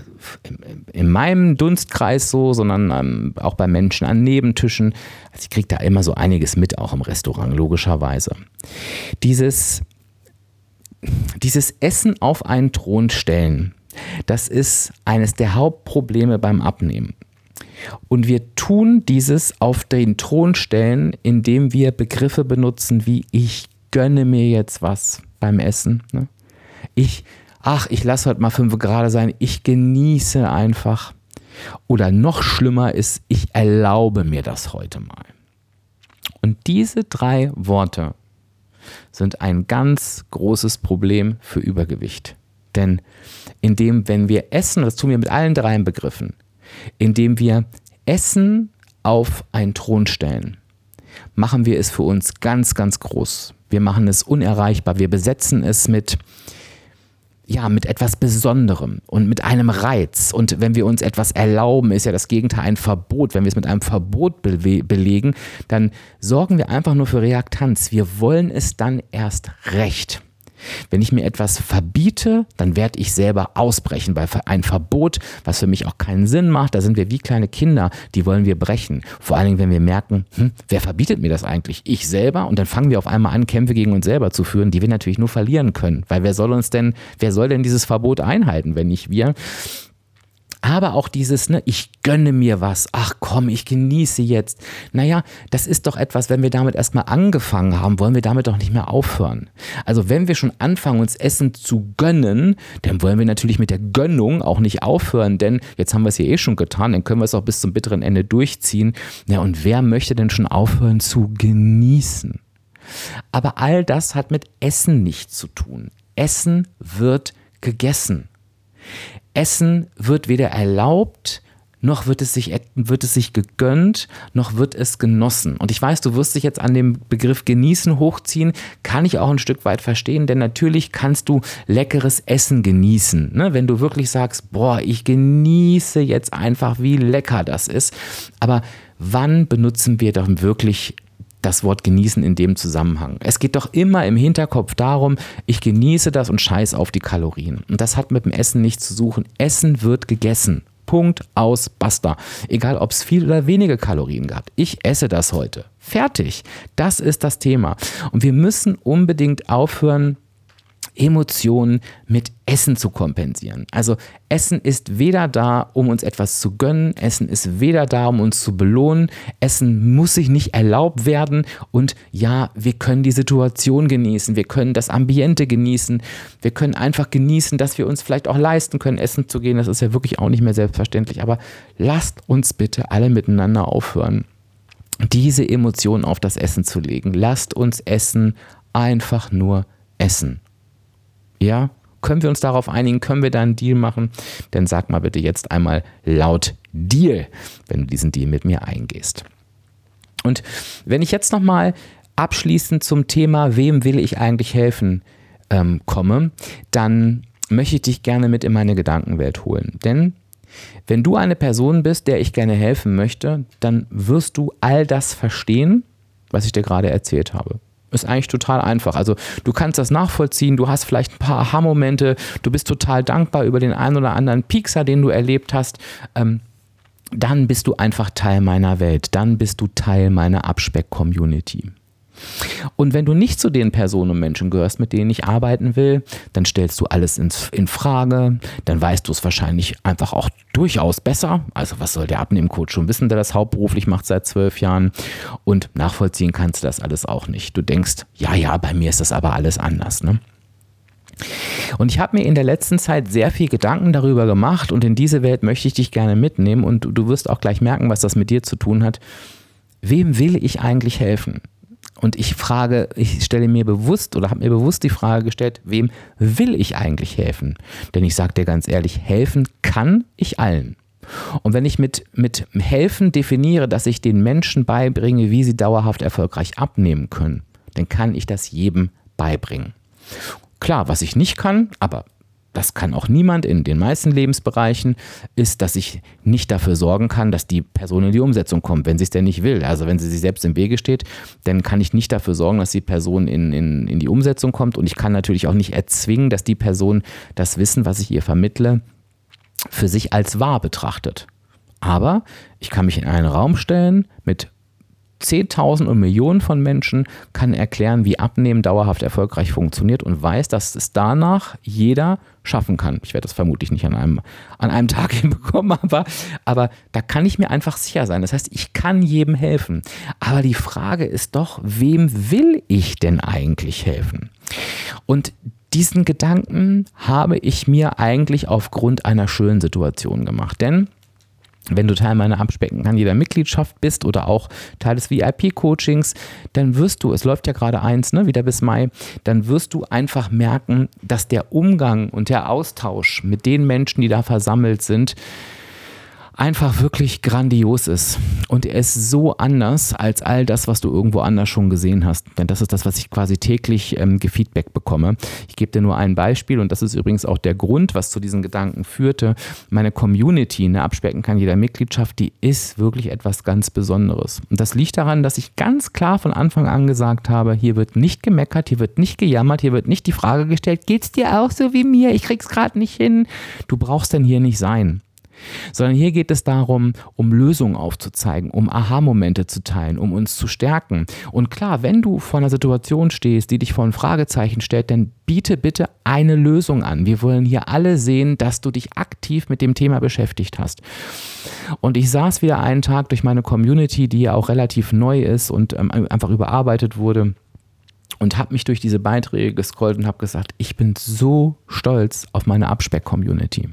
in meinem Dunstkreis so, sondern ähm, auch bei Menschen an Nebentischen. Also ich kriege da immer so einiges mit, auch im Restaurant, logischerweise. Dieses, dieses Essen auf einen Thron stellen, das ist eines der Hauptprobleme beim Abnehmen. Und wir tun dieses auf den Thron stellen, indem wir Begriffe benutzen wie ich gönne mir jetzt was beim Essen. Ne? Ich Ach, ich lasse heute mal fünf gerade sein, ich genieße einfach. Oder noch schlimmer ist, ich erlaube mir das heute mal. Und diese drei Worte sind ein ganz großes Problem für Übergewicht. Denn indem, wenn wir essen, das tun wir mit allen drei Begriffen, indem wir Essen auf einen Thron stellen, machen wir es für uns ganz, ganz groß. Wir machen es unerreichbar, wir besetzen es mit Ja, mit etwas Besonderem und mit einem Reiz. Und wenn wir uns etwas erlauben, ist ja das Gegenteil ein Verbot. Wenn wir es mit einem Verbot be- belegen, dann sorgen wir einfach nur für Reaktanz. Wir wollen es dann erst recht. Wenn ich mir etwas verbiete, dann werde ich selber ausbrechen, weil ein Verbot, was für mich auch keinen Sinn macht, da sind wir wie kleine Kinder, die wollen wir brechen. Vor allen Dingen, wenn wir merken, hm, wer verbietet mir das eigentlich? Ich selber? Und dann fangen wir auf einmal an, Kämpfe gegen uns selber zu führen, die wir natürlich nur verlieren können, weil wer soll uns denn, wer soll denn dieses Verbot einhalten, wenn nicht wir? Aber auch dieses, ne, ich gönne mir was, ach komm, ich genieße jetzt. Naja, das ist doch etwas, wenn wir damit erstmal angefangen haben, wollen wir damit doch nicht mehr aufhören. Also wenn wir schon anfangen, uns Essen zu gönnen, dann wollen wir natürlich mit der Gönnung auch nicht aufhören, denn jetzt haben wir es hier eh schon getan, dann können wir es auch bis zum bitteren Ende durchziehen. Ja, und wer möchte denn schon aufhören zu genießen? Aber all das hat mit Essen nichts zu tun. Essen wird gegessen. Essen wird weder erlaubt, noch wird es sich, wird es sich gegönnt, noch wird es genossen. Und ich weiß, du wirst dich jetzt an dem Begriff genießen hochziehen, kann ich auch ein Stück weit verstehen, denn natürlich kannst du leckeres Essen genießen. Ne? Wenn du wirklich sagst, boah, ich genieße jetzt einfach, wie lecker das ist. Aber wann benutzen wir dann wirklich das Wort genießen in dem Zusammenhang? Es geht doch immer im Hinterkopf darum, ich genieße das und scheiß auf die Kalorien. Und das hat mit dem Essen nichts zu suchen. Essen wird gegessen. Punkt, aus, basta. Egal, ob es viel oder wenige Kalorien gab. Ich esse das heute. Fertig. Das ist das Thema. Und wir müssen unbedingt aufhören, Emotionen mit Essen zu kompensieren. Also Essen ist weder da, um uns etwas zu gönnen, Essen ist weder da, um uns zu belohnen, Essen muss sich nicht erlaubt werden und ja, wir können die Situation genießen, wir können das Ambiente genießen, wir können einfach genießen, dass wir uns vielleicht auch leisten können, essen zu gehen, das ist ja wirklich auch nicht mehr selbstverständlich, aber lasst uns bitte alle miteinander aufhören, diese Emotionen auf das Essen zu legen. Lasst uns Essen einfach nur essen. Ja, können wir uns darauf einigen? Können wir da einen Deal machen? Dann sag mal bitte jetzt einmal laut Deal, wenn du diesen Deal mit mir eingehst. Und wenn ich jetzt nochmal abschließend zum Thema, wem will ich eigentlich helfen, ähm, komme, dann möchte ich dich gerne mit in meine Gedankenwelt holen. Denn wenn du eine Person bist, der ich gerne helfen möchte, dann wirst du all das verstehen, was ich dir gerade erzählt habe. Ist eigentlich total einfach. Also du kannst das nachvollziehen, du hast vielleicht ein paar Aha-Momente, du bist total dankbar über den einen oder anderen Piekser, den du erlebt hast. Ähm, dann bist du einfach Teil meiner Welt, dann bist du Teil meiner Abspeck-Community. Und wenn du nicht zu den Personen und Menschen gehörst, mit denen ich arbeiten will, dann stellst du alles ins, in Frage, dann weißt du es wahrscheinlich einfach auch durchaus besser. Also was soll der Abnehmcoach schon wissen, der das hauptberuflich macht seit zwölf Jahren, und nachvollziehen kannst du das alles auch nicht. Du denkst, ja, ja, bei mir ist das aber alles anders, ne? Und ich habe mir in der letzten Zeit sehr viel Gedanken darüber gemacht, und in diese Welt möchte ich dich gerne mitnehmen, und du, du wirst auch gleich merken, was das mit dir zu tun hat. Wem will ich eigentlich helfen? Und ich frage, ich stelle mir bewusst oder habe mir bewusst die Frage gestellt, wem will ich eigentlich helfen? Denn ich sage dir ganz ehrlich, helfen kann ich allen. Und wenn ich mit, mit helfen definiere, dass ich den Menschen beibringe, wie sie dauerhaft erfolgreich abnehmen können, dann kann ich das jedem beibringen. Klar, was ich nicht kann, aber das kann auch niemand in den meisten Lebensbereichen, ist, dass ich nicht dafür sorgen kann, dass die Person in die Umsetzung kommt, wenn sie es denn nicht will. Also wenn sie sich selbst im Wege steht, dann kann ich nicht dafür sorgen, dass die Person in, in, in die Umsetzung kommt, und ich kann natürlich auch nicht erzwingen, dass die Person das Wissen, was ich ihr vermittle, für sich als wahr betrachtet. Aber ich kann mich in einen Raum stellen mit Zehntausend und Millionen von Menschen, kann erklären, wie Abnehmen dauerhaft erfolgreich funktioniert, und weiß, dass es danach jeder schaffen kann. Ich werde das vermutlich nicht an einem, an einem Tag hinbekommen, aber, aber da kann ich mir einfach sicher sein. Das heißt, ich kann jedem helfen. Aber die Frage ist doch, wem will ich denn eigentlich helfen? Und diesen Gedanken habe ich mir eigentlich aufgrund einer schönen Situation gemacht. Denn wenn du Teil meiner Abspecken kann jeder Mitgliedschaft bist oder auch Teil des V I P-Coachings, dann wirst du, es läuft ja gerade eins, ne, wieder bis Mai, dann wirst du einfach merken, dass der Umgang und der Austausch mit den Menschen, die da versammelt sind, einfach wirklich grandios ist. Und er ist so anders als all das, was du irgendwo anders schon gesehen hast. Denn das ist das, was ich quasi täglich ähm, gefeedback bekomme. Ich gebe dir nur ein Beispiel, und das ist übrigens auch der Grund, was zu diesen Gedanken führte. Meine Community, eine Abspecken kann jeder Mitgliedschaft, die ist wirklich etwas ganz Besonderes. Und das liegt daran, dass ich ganz klar von Anfang an gesagt habe, hier wird nicht gemeckert, hier wird nicht gejammert, hier wird nicht die Frage gestellt, geht's dir auch so wie mir? Ich krieg's gerade nicht hin. Du brauchst denn hier nicht sein. Sondern hier geht es darum, um Lösungen aufzuzeigen, um Aha-Momente zu teilen, um uns zu stärken. Und klar, wenn du vor einer Situation stehst, die dich vor ein Fragezeichen stellt, dann biete bitte eine Lösung an. Wir wollen hier alle sehen, dass du dich aktiv mit dem Thema beschäftigt hast. Und ich saß wieder einen Tag durch meine Community, die ja auch relativ neu ist und ähm, einfach überarbeitet wurde, und habe mich durch diese Beiträge gescrollt und habe gesagt, ich bin so stolz auf meine Abspeck-Community.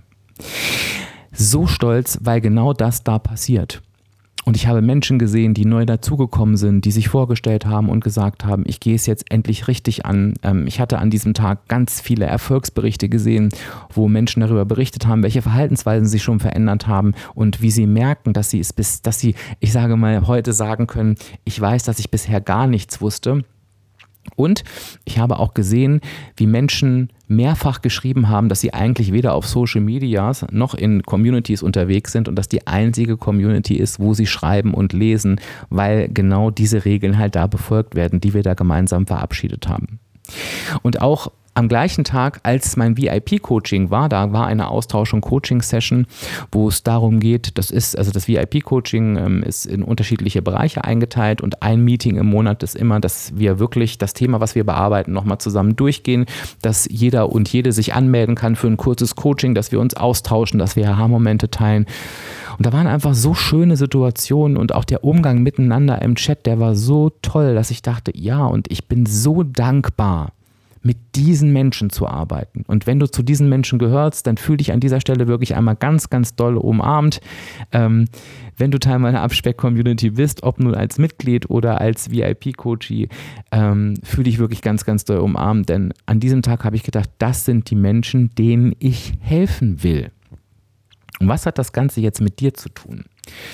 So stolz, weil genau das da passiert. Und ich habe Menschen gesehen, die neu dazugekommen sind, die sich vorgestellt haben und gesagt haben, ich gehe es jetzt endlich richtig an. Ich hatte an diesem Tag ganz viele Erfolgsberichte gesehen, wo Menschen darüber berichtet haben, welche Verhaltensweisen sich schon verändert haben und wie sie merken, dass sie es bis, dass sie, ich sage mal, heute sagen können, ich weiß, dass ich bisher gar nichts wusste. Und ich habe auch gesehen, wie Menschen mehrfach geschrieben haben, dass sie eigentlich weder auf Social Medias noch in Communities unterwegs sind und dass die einzige Community ist, wo sie schreiben und lesen, weil genau diese Regeln halt da befolgt werden, die wir da gemeinsam verabschiedet haben. Und auch am gleichen Tag, als mein V I P-Coaching war, da war eine Austausch- und Coaching-Session, wo es darum geht, das ist, also das V I P-Coaching ähm, ist in unterschiedliche Bereiche eingeteilt, und ein Meeting im Monat ist immer, dass wir wirklich das Thema, was wir bearbeiten, nochmal zusammen durchgehen, dass jeder und jede sich anmelden kann für ein kurzes Coaching, dass wir uns austauschen, dass wir Aha-Momente teilen. Und da waren einfach so schöne Situationen, und auch der Umgang miteinander im Chat, der war so toll, dass ich dachte, ja, und ich bin so dankbar, mit diesen Menschen zu arbeiten. Und wenn du zu diesen Menschen gehörst, dann fühl dich an dieser Stelle wirklich einmal ganz, ganz doll umarmt. Ähm, wenn du Teil meiner Abspeck-Community bist, ob nun als Mitglied oder als V I P-Coachie, ähm, fühl dich wirklich ganz, ganz doll umarmt. Denn an diesem Tag habe ich gedacht, das sind die Menschen, denen ich helfen will. Und was hat das Ganze jetzt mit dir zu tun?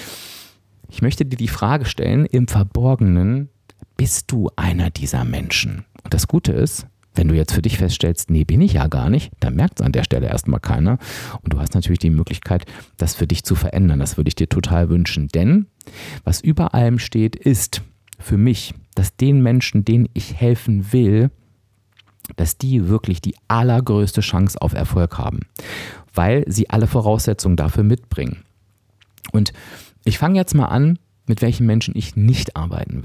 Ich möchte dir die Frage stellen, im Verborgenen, bist du einer dieser Menschen? Und das Gute ist, wenn du jetzt für dich feststellst, nee, bin ich ja gar nicht, dann merkt es an der Stelle erstmal keiner. Und du hast natürlich die Möglichkeit, das für dich zu verändern. Das würde ich dir total wünschen. Denn was über allem steht, ist für mich, dass den Menschen, denen ich helfen will, dass die wirklich die allergrößte Chance auf Erfolg haben, weil sie alle Voraussetzungen dafür mitbringen. Und ich fange jetzt mal an, mit welchen Menschen ich nicht arbeiten will.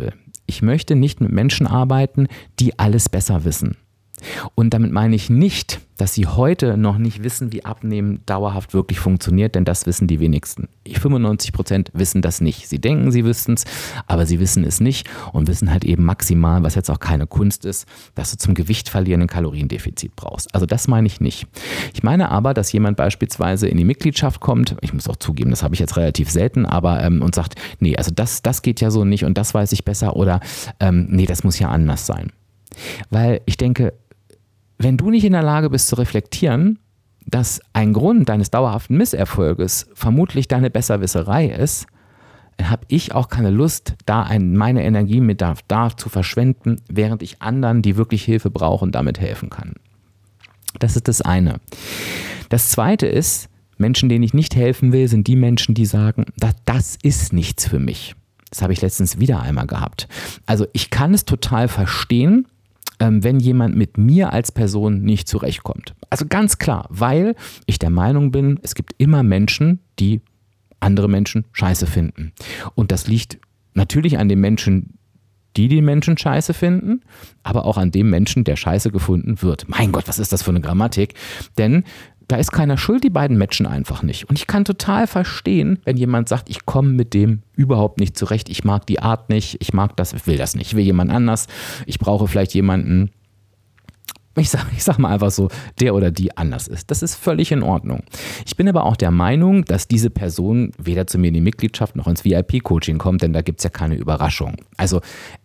ich möchte nicht mit Menschen arbeiten, die alles besser wissen. Und damit meine ich nicht, dass sie heute noch nicht wissen, wie Abnehmen dauerhaft wirklich funktioniert, denn das wissen die wenigsten. fünfundneunzig Prozent wissen das nicht. Sie denken, sie wüssten es, aber sie wissen es nicht und wissen halt eben maximal, was jetzt auch keine Kunst ist, dass du zum Gewicht verlieren ein Kaloriendefizit brauchst. Also das meine ich nicht. Ich meine aber, dass jemand beispielsweise in die Mitgliedschaft kommt, ich muss auch zugeben, das habe ich jetzt relativ selten, aber ähm, und sagt, nee, also das, das geht ja so nicht und das weiß ich besser oder ähm, nee, das muss ja anders sein. Weil ich denke, wenn du nicht in der Lage bist zu reflektieren, dass ein Grund deines dauerhaften Misserfolges vermutlich deine Besserwisserei ist, dann habe ich auch keine Lust, da ein, meine Energie mit da, da zu verschwenden, während ich anderen, die wirklich Hilfe brauchen, damit helfen kann. Das ist das eine. Das zweite ist, Menschen, denen ich nicht helfen will, sind die Menschen, die sagen, das, das ist nichts für mich. Das habe ich letztens wieder einmal gehabt. Also ich kann es total verstehen, wenn jemand mit mir als Person nicht zurechtkommt. Also ganz klar, weil ich der Meinung bin, es gibt immer Menschen, die andere Menschen scheiße finden. Und das liegt natürlich an den Menschen, die die Menschen scheiße finden, aber auch an dem Menschen, der scheiße gefunden wird. Mein Gott, was ist das für eine Grammatik? Denn da ist keiner schuld, die beiden matchen einfach nicht. Und ich kann total verstehen, wenn jemand sagt, ich komme mit dem überhaupt nicht zurecht, ich mag die Art nicht, ich mag das, ich will das nicht, ich will jemand anders, ich brauche vielleicht jemanden, ich sag, ich sag mal einfach so, der oder die anders ist. Das ist völlig in Ordnung. Ich bin aber auch der Meinung, dass diese Person weder zu mir in die Mitgliedschaft noch ins V I P-Coaching kommt, denn da gibt es ja keine Überraschung. Also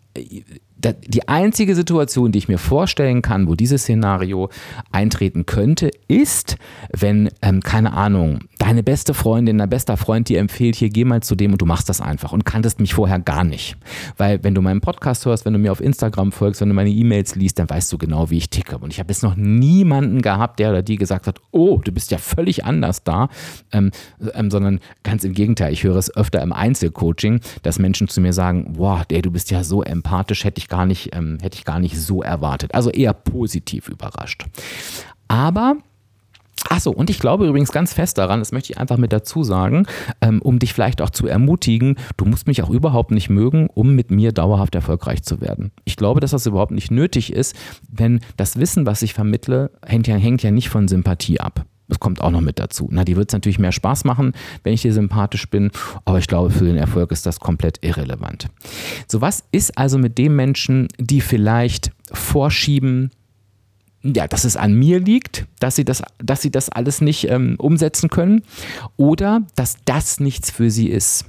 die einzige Situation, die ich mir vorstellen kann, wo dieses Szenario eintreten könnte, ist, wenn, ähm, keine Ahnung, deine beste Freundin, dein bester Freund dir empfiehlt, hier geh mal zu dem und du machst das einfach und kanntest mich vorher gar nicht. Weil wenn du meinen Podcast hörst, wenn du mir auf Instagram folgst, wenn du meine E-Mails liest, dann weißt du genau, wie ich ticke. Und ich habe jetzt noch niemanden gehabt, der oder die gesagt hat, oh, du bist ja völlig anders da, ähm, ähm, sondern ganz im Gegenteil. Ich höre es öfter im Einzelcoaching, dass Menschen zu mir sagen, wow, ey, du bist ja so empathisch, hätte ich gar nicht, ähm, hätte ich gar nicht so erwartet. Also eher positiv überrascht. Aber Achso, und ich glaube übrigens ganz fest daran, das möchte ich einfach mit dazu sagen, ähm, um dich vielleicht auch zu ermutigen, du musst mich auch überhaupt nicht mögen, um mit mir dauerhaft erfolgreich zu werden. Ich glaube, dass das überhaupt nicht nötig ist, denn das Wissen, was ich vermittle, hängt ja, hängt ja nicht von Sympathie ab. Das kommt auch noch mit dazu. Na, die wird es natürlich mehr Spaß machen, wenn ich dir sympathisch bin, aber ich glaube, für den Erfolg ist das komplett irrelevant. So, was ist also mit den Menschen, die vielleicht vorschieben, ja, dass es an mir liegt, dass sie das, dass sie das alles nicht ähm, umsetzen können oder dass das nichts für sie ist?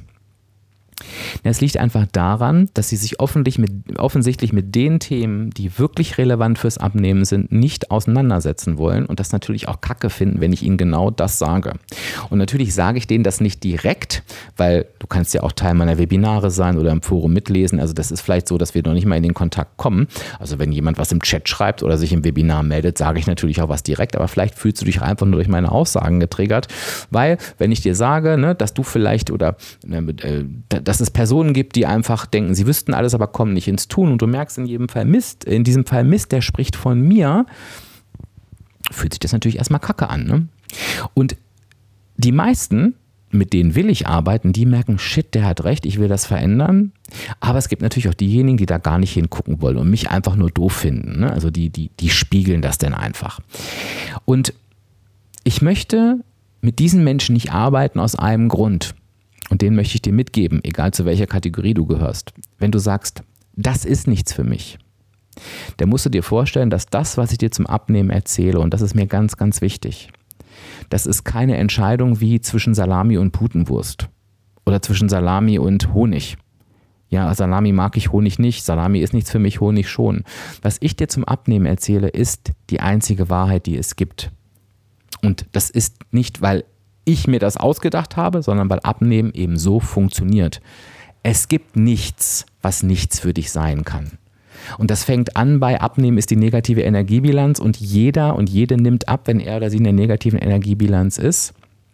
Es liegt einfach daran, dass sie sich offensichtlich mit, offensichtlich mit den Themen, die wirklich relevant fürs Abnehmen sind, nicht auseinandersetzen wollen und das natürlich auch kacke finden, wenn ich ihnen genau das sage. Und natürlich sage ich denen das nicht direkt, weil du kannst ja auch Teil meiner Webinare sein oder im Forum mitlesen. Also das ist vielleicht so, dass wir noch nicht mal in den Kontakt kommen. Also wenn jemand was im Chat schreibt oder sich im Webinar meldet, sage ich natürlich auch was direkt, aber vielleicht fühlst du dich einfach nur durch meine Aussagen getriggert, weil wenn ich dir sage, ne, dass du vielleicht oder äh, dass es Personen gibt, die einfach denken, sie wüssten alles, aber kommen nicht ins Tun und du merkst in jedem Fall Mist, in diesem Fall Mist, der spricht von mir, fühlt sich das natürlich erstmal kacke an. Ne? Und die meisten, mit denen will ich arbeiten, die merken, shit, der hat recht, ich will das verändern. Aber es gibt natürlich auch diejenigen, die da gar nicht hingucken wollen und mich einfach nur doof finden. Ne? Also die, die, die spiegeln das dann einfach. Und ich möchte mit diesen Menschen nicht arbeiten aus einem Grund. Und den möchte ich dir mitgeben, egal zu welcher Kategorie du gehörst. Wenn du sagst, das ist nichts für mich, dann musst du dir vorstellen, dass das, was ich dir zum Abnehmen erzähle, und das ist mir ganz, ganz wichtig, das ist keine Entscheidung wie zwischen Salami und Putenwurst oder zwischen Salami und Honig. Ja, Salami mag ich, Honig nicht, Salami ist nichts für mich, Honig schon. Was ich dir zum Abnehmen erzähle, ist die einzige Wahrheit, die es gibt. Und das ist nicht, weil ich mir das ausgedacht habe, sondern weil Abnehmen eben so funktioniert. Es gibt nichts, was nichts für dich sein kann. Und das fängt an bei Abnehmen ist die negative Energiebilanz und jeder und jede nimmt ab, wenn er oder sie in der negativen Energiebilanz ist.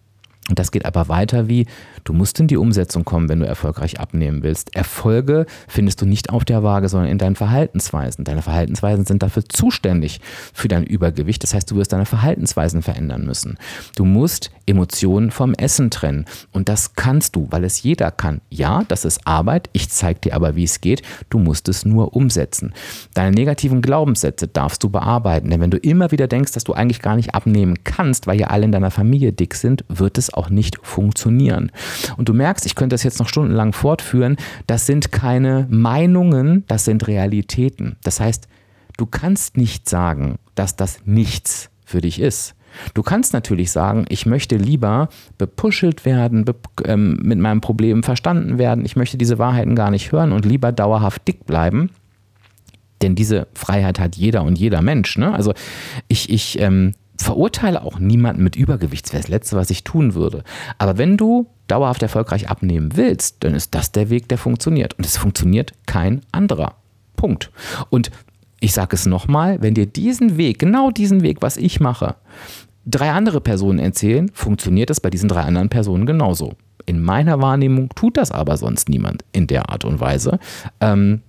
Und das geht aber weiter wie, du musst in die Umsetzung kommen, wenn du erfolgreich abnehmen willst. Erfolge findest du nicht auf der Waage, sondern in deinen Verhaltensweisen. Deine Verhaltensweisen sind dafür zuständig für dein Übergewicht. Das heißt, du wirst deine Verhaltensweisen verändern müssen. Du musst Emotionen vom Essen trennen. Und das kannst du, weil es jeder kann. Ja, das ist Arbeit. Ich zeige dir aber, wie es geht. Du musst es nur umsetzen. Deine negativen Glaubenssätze darfst du bearbeiten. Denn wenn du immer wieder denkst, dass du eigentlich gar nicht abnehmen kannst, weil ja alle in deiner Familie dick sind, wird es auch nicht funktionieren. Und du merkst, ich könnte das jetzt noch stundenlang fortführen, das sind keine Meinungen, das sind Realitäten. Das heißt, du kannst nicht sagen, dass das nichts für dich ist. Du kannst natürlich sagen, ich möchte lieber bepuschelt werden, be- ähm, mit meinem Problem verstanden werden, ich möchte diese Wahrheiten gar nicht hören und lieber dauerhaft dick bleiben. Denn diese Freiheit hat jeder und jeder Mensch. Ne? Also ich, ich ähm, verurteile auch niemanden mit Übergewicht. Das wäre das Letzte, was ich tun würde. Aber wenn du dauerhaft erfolgreich abnehmen willst, dann ist das der Weg, der funktioniert. Und es funktioniert kein anderer. Punkt. Und ich sage es nochmal, wenn dir diesen Weg, genau diesen Weg, was ich mache, drei andere Personen erzählen, funktioniert es bei diesen drei anderen Personen genauso. In meiner Wahrnehmung tut das aber sonst niemand in der Art und Weise. Ähm,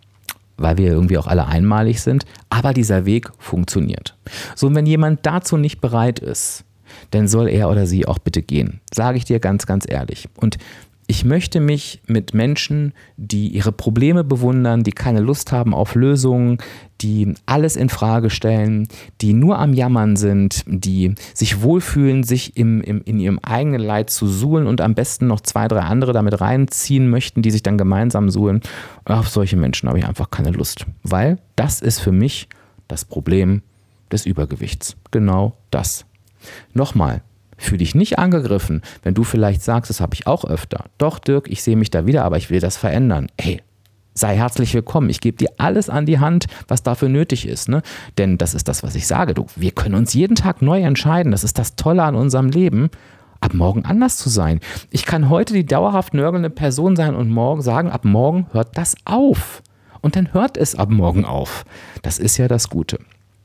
weil wir irgendwie auch alle einmalig sind, aber dieser Weg funktioniert. So, und wenn jemand dazu nicht bereit ist, dann soll er oder sie auch bitte gehen. Sage ich dir ganz, ganz ehrlich. Und ich möchte mich mit Menschen, die ihre Probleme bewundern, die keine Lust haben auf Lösungen, die alles in Frage stellen, die nur am Jammern sind, die sich wohlfühlen, sich im, im, in ihrem eigenen Leid zu suhlen und am besten noch zwei, drei andere damit reinziehen möchten, die sich dann gemeinsam suhlen. Auf solche Menschen habe ich einfach keine Lust, weil das ist für mich das Problem des Übergewichts. Genau das. Nochmal. Fühl dich nicht angegriffen, wenn du vielleicht sagst, das habe ich auch öfter. Doch, Dirk, ich sehe mich da wieder, aber ich will das verändern. Hey, sei herzlich willkommen. Ich gebe dir alles an die Hand, was dafür nötig ist. Ne? Denn das ist das, was ich sage. Du, wir können uns jeden Tag neu entscheiden. Das ist das Tolle an unserem Leben, ab morgen anders zu sein. Ich kann heute die dauerhaft nörgelnde Person sein und morgen sagen, ab morgen hört das auf. Und dann hört es ab morgen auf. Das ist ja das Gute.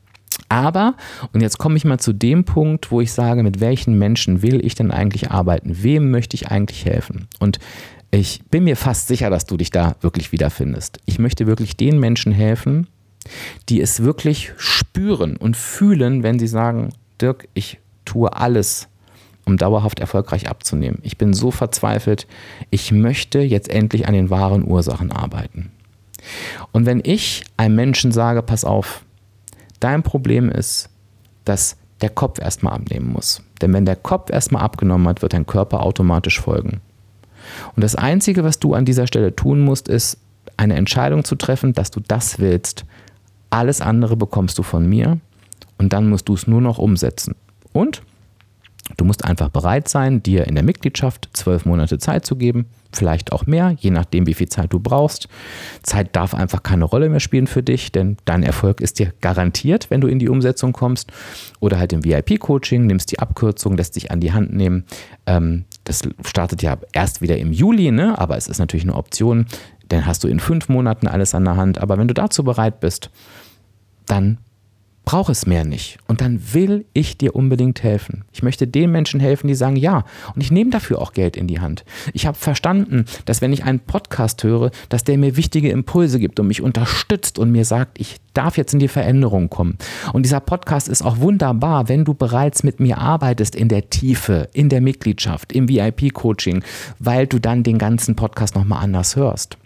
Aber, und jetzt komme ich mal zu dem Punkt, wo ich sage, mit welchen Menschen will ich denn eigentlich arbeiten? Wem möchte ich eigentlich helfen? Und ich bin mir fast sicher, dass du dich da wirklich wiederfindest. Ich möchte wirklich den Menschen helfen, die es wirklich spüren und fühlen, wenn sie sagen, Dirk, ich tue alles, um dauerhaft erfolgreich abzunehmen. Ich bin so verzweifelt, ich möchte jetzt endlich an den wahren Ursachen arbeiten. Und wenn ich einem Menschen sage, pass auf, dein Problem ist, dass der Kopf erstmal abnehmen muss. Denn wenn der Kopf erstmal abgenommen hat, wird dein Körper automatisch folgen. Und das Einzige, was du an dieser Stelle tun musst, ist, eine Entscheidung zu treffen, dass du das willst. Alles andere bekommst du von mir und dann musst du es nur noch umsetzen. Und du musst einfach bereit sein, dir in der Mitgliedschaft zwölf Monate Zeit zu geben, vielleicht auch mehr, je nachdem, wie viel Zeit du brauchst. Zeit darf einfach keine Rolle mehr spielen für dich, denn dein Erfolg ist dir garantiert, wenn du in die Umsetzung kommst. Oder halt im V I P-Coaching, nimmst die Abkürzung, lässt dich an die Hand nehmen. Das startet ja erst wieder im Juli, ne? Aber es ist natürlich eine Option. Dann hast du in fünf Monaten alles an der Hand. Aber wenn du dazu bereit bist, dann brauche es mehr nicht. Und dann will ich dir unbedingt helfen. Ich möchte den Menschen helfen, die sagen, ja, und ich nehme dafür auch Geld in die Hand. Ich habe verstanden, dass wenn ich einen Podcast höre, dass der mir wichtige Impulse gibt und mich unterstützt und mir sagt, ich darf jetzt in die Veränderung kommen. Und dieser Podcast ist auch wunderbar, wenn du bereits mit mir arbeitest in der Tiefe, in der Mitgliedschaft, im V I P-Coaching, weil du dann den ganzen Podcast nochmal anders hörst.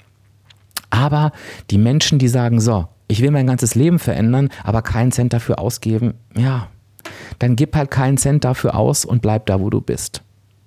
Aber die Menschen, die sagen, so, ich will mein ganzes Leben verändern, aber keinen Cent dafür ausgeben, ja, dann gib halt keinen Cent dafür aus und bleib da, wo du bist.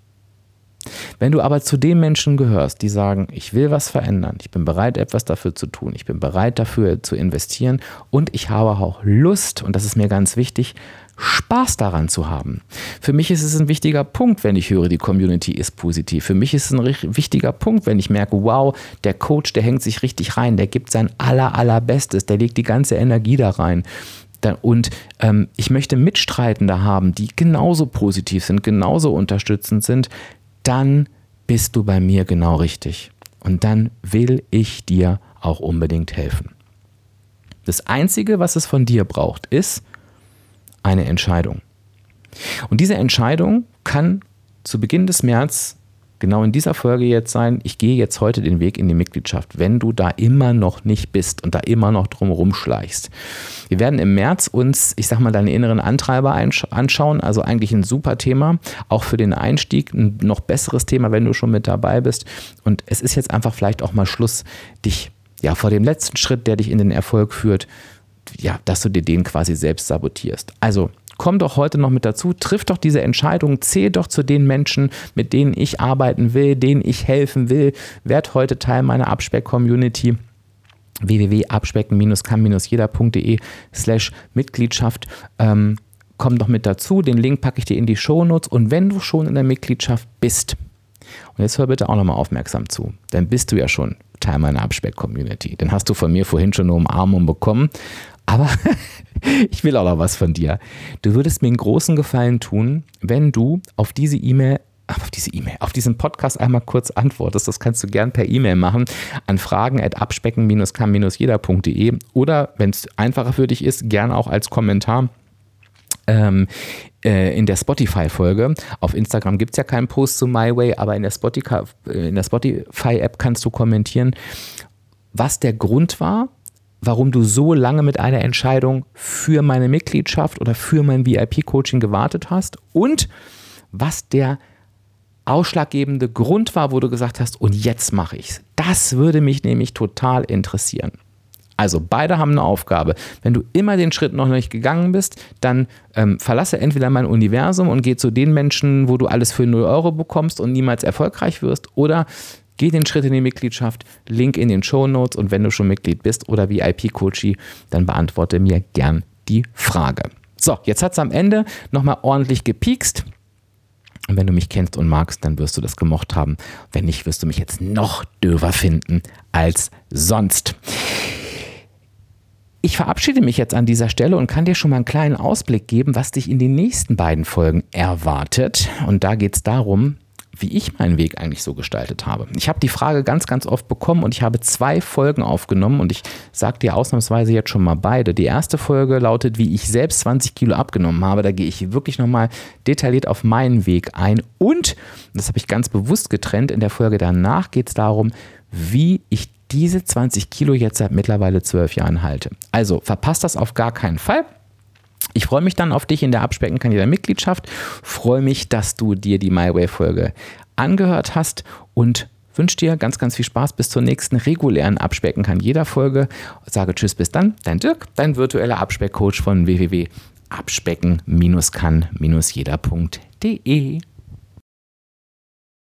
Wenn du aber zu den Menschen gehörst, die sagen, ich will was verändern, ich bin bereit, etwas dafür zu tun, ich bin bereit, dafür zu investieren und ich habe auch Lust, und das ist mir ganz wichtig, Spaß daran zu haben. Für mich ist es ein wichtiger Punkt, wenn ich höre, die Community ist positiv. Für mich ist es ein wichtiger Punkt, wenn ich merke, wow, der Coach, der hängt sich richtig rein, der gibt sein aller, allerbestes, der legt die ganze Energie da rein. Und ähm, ich möchte Mitstreitende haben, die genauso positiv sind, genauso unterstützend sind, dann bist du bei mir genau richtig. Und dann will ich dir auch unbedingt helfen. Das Einzige, was es von dir braucht, ist eine Entscheidung. Und diese Entscheidung kann zu Beginn des März genau in dieser Folge jetzt sein, ich gehe jetzt heute den Weg in die Mitgliedschaft, wenn du da immer noch nicht bist und da immer noch drum rumschleichst. Wir werden im März uns, ich sag mal, deine inneren Antreiber anschauen, also eigentlich ein super Thema, auch für den Einstieg, ein noch besseres Thema, wenn du schon mit dabei bist. Und es ist jetzt einfach vielleicht auch mal Schluss, dich ja vor dem letzten Schritt, der dich in den Erfolg führt, ja, dass du dir den quasi selbst sabotierst. Also komm doch heute noch mit dazu, triff doch diese Entscheidung, zähl doch zu den Menschen, mit denen ich arbeiten will, denen ich helfen will, werd heute Teil meiner Abspeck-Community. w w w punkt abspecken kann jeder punkt de slash Mitgliedschaft. Ähm, komm doch mit dazu, den Link packe ich dir in die Shownotes und wenn du schon in der Mitgliedschaft bist, und jetzt hör bitte auch nochmal aufmerksam zu, dann bist du ja schon Teil meiner Abspeck-Community. Dann hast du von mir vorhin schon eine Umarmung bekommen, aber ich will auch noch was von dir. Du würdest mir einen großen Gefallen tun, wenn du auf diese E-Mail, auf diese E-Mail, auf diesen Podcast einmal kurz antwortest. Das kannst du gern per E-Mail machen an fragen at abspecken kann jeder punkt de oder, wenn es einfacher für dich ist, gern auch als Kommentar ähm, äh, in der Spotify-Folge. Auf Instagram gibt es ja keinen Post zu MyWay, aber in der Spotify, in der Spotify-App kannst du kommentieren, was der Grund war, warum du so lange mit einer Entscheidung für meine Mitgliedschaft oder für mein V I P-Coaching gewartet hast und was der ausschlaggebende Grund war, wo du gesagt hast, und jetzt mache ich's. Das würde mich nämlich total interessieren. Also beide haben eine Aufgabe. Wenn du immer den Schritt noch nicht gegangen bist, dann ähm, verlasse entweder mein Universum und geh zu den Menschen, wo du alles für null Euro bekommst und niemals erfolgreich wirst, oder geh den Schritt in die Mitgliedschaft, Link in den Shownotes, und wenn du schon Mitglied bist oder V I P-Coachie, dann beantworte mir gern die Frage. So, jetzt hat es am Ende nochmal ordentlich gepiekst. Und wenn du mich kennst und magst, dann wirst du das gemocht haben. Wenn nicht, wirst du mich jetzt noch döver finden als sonst. Ich verabschiede mich jetzt an dieser Stelle und kann dir schon mal einen kleinen Ausblick geben, was dich in den nächsten beiden Folgen erwartet. Und da geht es darum, wie ich meinen Weg eigentlich so gestaltet habe. Ich habe die Frage ganz, ganz oft bekommen und ich habe zwei Folgen aufgenommen und ich sage dir ausnahmsweise jetzt schon mal beide. Die erste Folge lautet, wie ich selbst zwanzig Kilo abgenommen habe. Da gehe ich wirklich nochmal detailliert auf meinen Weg ein und, das habe ich ganz bewusst getrennt, in der Folge danach geht es darum, wie ich diese zwanzig Kilo jetzt seit mittlerweile zwölf Jahren halte. Also verpasst das auf gar keinen Fall. Ich freue mich dann auf dich in der Abspecken kann jeder Mitgliedschaft, freue mich, dass du dir die MyWay-Folge angehört hast und wünsche dir ganz, ganz viel Spaß bis zur nächsten regulären Abspecken kann jeder Folge. Sage Tschüss, bis dann, dein Dirk, dein virtueller Abspeckcoach von w w w punkt abspecken kann jeder punkt de.